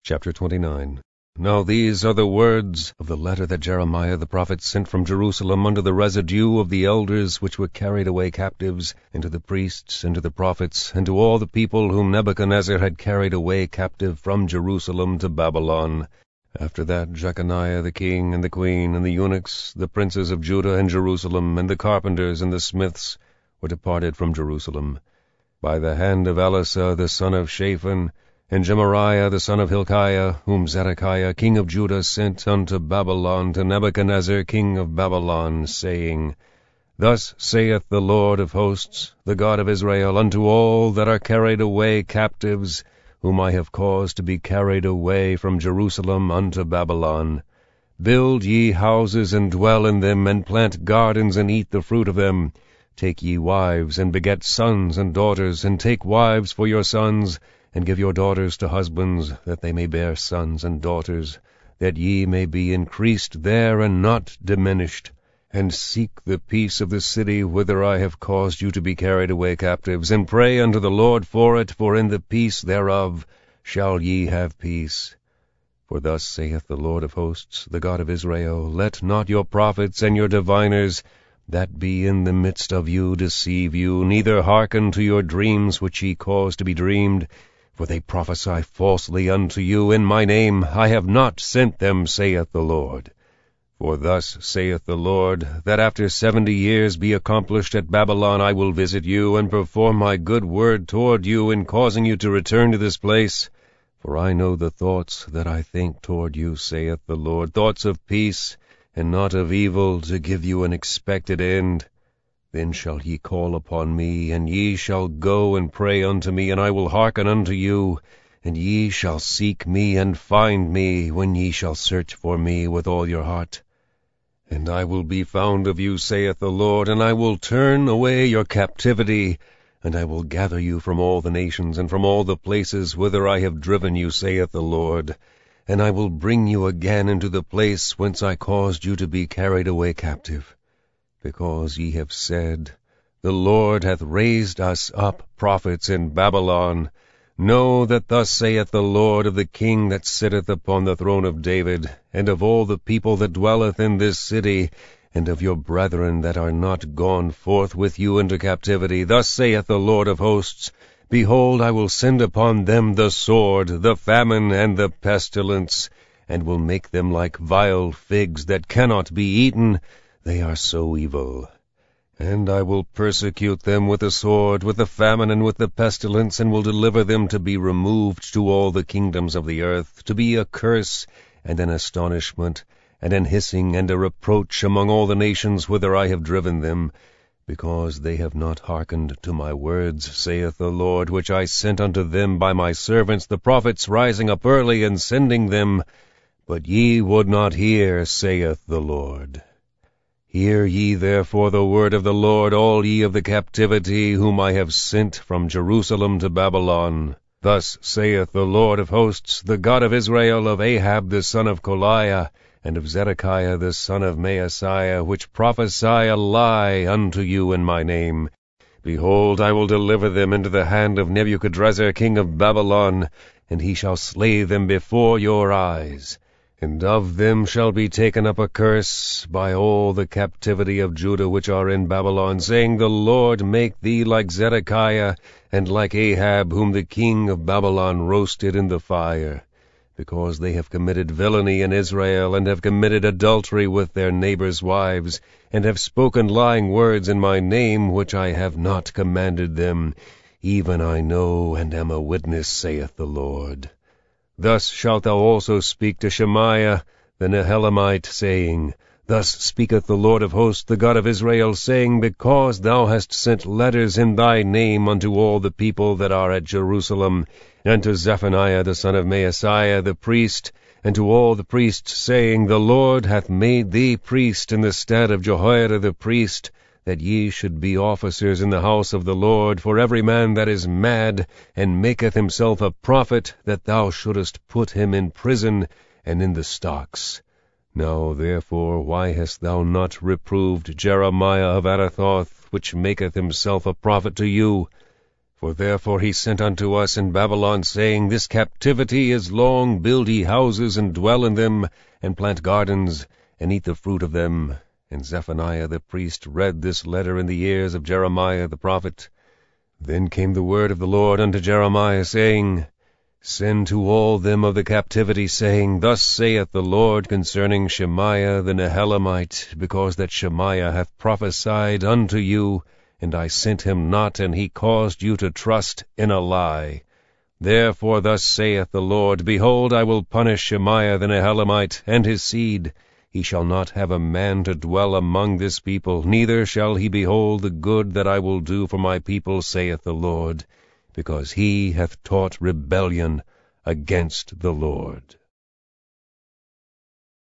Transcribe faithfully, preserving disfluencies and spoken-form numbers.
Chapter twenty-nine. Now these are the words of the letter that Jeremiah the prophet sent from Jerusalem unto the residue of the elders which were carried away captives, and to the priests, and to the prophets, and to all the people whom Nebuchadnezzar had carried away captive from Jerusalem to Babylon. After that Jeconiah the king, and the queen, and the eunuchs, the princes of Judah and Jerusalem, and the carpenters and the smiths, were departed from Jerusalem, by the hand of Elisha the son of Shaphan, and Gemariah the son of Hilkiah, whom Zedekiah king of Judah sent unto Babylon to Nebuchadnezzar king of Babylon, saying, Thus saith the Lord of hosts, the God of Israel, unto all that are carried away captives, whom I have caused to be carried away from Jerusalem unto Babylon, Build ye houses, and dwell in them, and plant gardens, and eat the fruit of them. Take ye wives, and beget sons and daughters, and take wives for your sons, and give your daughters to husbands, that they may bear sons and daughters, that ye may be increased there and not diminished. And seek the peace of the city whither I have caused you to be carried away captives, and pray unto the Lord for it, for in the peace thereof shall ye have peace. For thus saith the Lord of hosts, the God of Israel, Let not your prophets and your diviners that be in the midst of you deceive you, neither hearken to your dreams which ye cause to be dreamed, for they prophesy falsely unto you in my name. I have not sent them, saith the Lord. For thus saith the Lord, that after seventy years be accomplished at Babylon, I will visit you, and perform my good word toward you, in causing you to return to this place. For I know the thoughts that I think toward you, saith the Lord, thoughts of peace, and not of evil, to give you an expected end. Then shall ye call upon me, and ye shall go and pray unto me, and I will hearken unto you. And ye shall seek me and find me, when ye shall search for me with all your heart. And I will be found of you, saith the Lord, and I will turn away your captivity, and I will gather you from all the nations, and from all the places whither I have driven you, saith the Lord. And I will bring you again into the place whence I caused you to be carried away captive. Because ye have said, The Lord hath raised us up prophets in Babylon. Know that thus saith the Lord of the King that sitteth upon the throne of David, and of all the people that dwelleth in this city, and of your brethren that are not gone forth with you into captivity. Thus saith the Lord of hosts, Behold, I will send upon them the sword, the famine, and the pestilence, and will make them like vile figs that cannot be eaten. They are so evil. And I will persecute them with the sword, with the famine, and with the pestilence, and will deliver them to be removed to all the kingdoms of the earth, to be a curse, and an astonishment, and an hissing, and a reproach among all the nations whither I have driven them, because they have not hearkened to my words, saith the Lord, which I sent unto them by my servants the prophets, rising up early and sending them. But ye would not hear, saith the Lord. Hear ye therefore the word of the Lord, all ye of the captivity, whom I have sent from Jerusalem to Babylon. Thus saith the Lord of hosts, the God of Israel, of Ahab the son of Koliah, and of Zedekiah the son of Maaseiah, which prophesy a lie unto you in my name. Behold, I will deliver them into the hand of Nebuchadrezzar king of Babylon, and he shall slay them before your eyes. And of them shall be taken up a curse by all the captivity of Judah which are in Babylon, saying, The Lord make thee like Zedekiah, and like Ahab, whom the king of Babylon roasted in the fire, because they have committed villainy in Israel, and have committed adultery with their neighbors' wives, and have spoken lying words in my name, which I have not commanded them. Even I know, and am a witness, saith the Lord. Thus shalt thou also speak to Shemaiah the Nehelamite, saying, Thus speaketh the Lord of hosts, the God of Israel, saying, Because thou hast sent letters in thy name unto all the people that are at Jerusalem, and to Zephaniah the son of Maaseiah the priest, and to all the priests, saying, The Lord hath made thee priest in the stead of Jehoiada the priest, that ye should be officers in the house of the Lord, for every man that is mad, and maketh himself a prophet, that thou shouldest put him in prison, and in the stocks. Now therefore why hast thou not reproved Jeremiah of Anathoth, which maketh himself a prophet to you? For therefore he sent unto us in Babylon, saying, This captivity is long, build ye houses, and dwell in them, and plant gardens, and eat the fruit of them. And Zephaniah the priest read this letter in the ears of Jeremiah the prophet. Then came the word of the Lord unto Jeremiah, saying, Send to all them of the captivity, saying, Thus saith the Lord concerning Shemaiah the Nehelamite, because that Shemaiah hath prophesied unto you, and I sent him not, and he caused you to trust in a lie. Therefore thus saith the Lord, Behold, I will punish Shemaiah the Nehelamite, and his seed. He shall not have a man to dwell among this people, neither shall he behold the good that I will do for my people, saith the Lord, because he hath taught rebellion against the Lord.